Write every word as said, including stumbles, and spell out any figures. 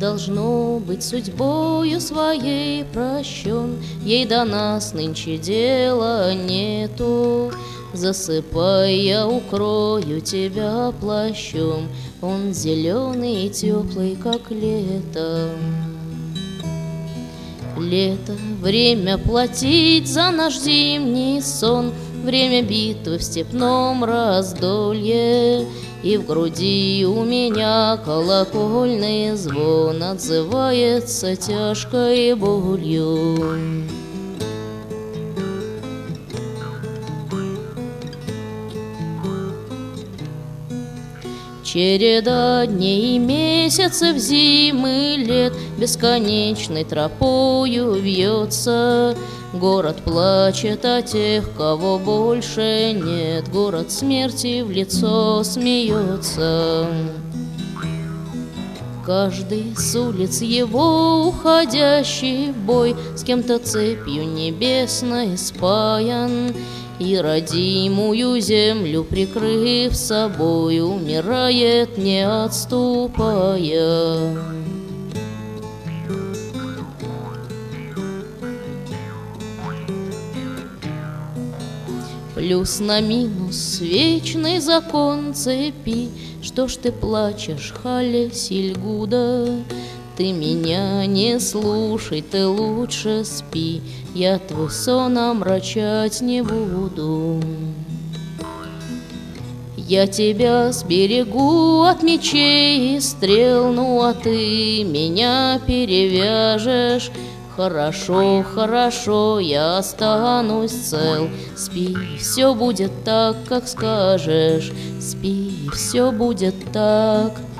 Должно быть, судьбою своей прощен, ей до нас нынче дела нету. Засыпай, я укрою тебя плащом, он зеленый и теплый, как лето. Лето — время платить за наш зимний сон, время битвы в степном раздолье. И в груди у меня колокольный звон отзывается тяжкой болью. Череда дней и месяцев, зимы, лет бесконечной тропою вьется. Город плачет о тех, кого больше нет, город смерти в лицо смеется. Каждый с улиц его уходящий в бой с кем-то цепью небесной спаян, и родимую землю, прикрыв собой, умирает, не отступая. Плюс на минус вечный закон цепи. Что ж ты плачешь, Хале Сильгуда? Ты меня не слушай, ты лучше спи, я твой сон омрачать не буду. Я тебя сберегу от мечей и стрел, ну а ты меня перевяжешь. Хорошо, хорошо, я останусь цел. Спи, все будет так, как скажешь. Спи, все будет так.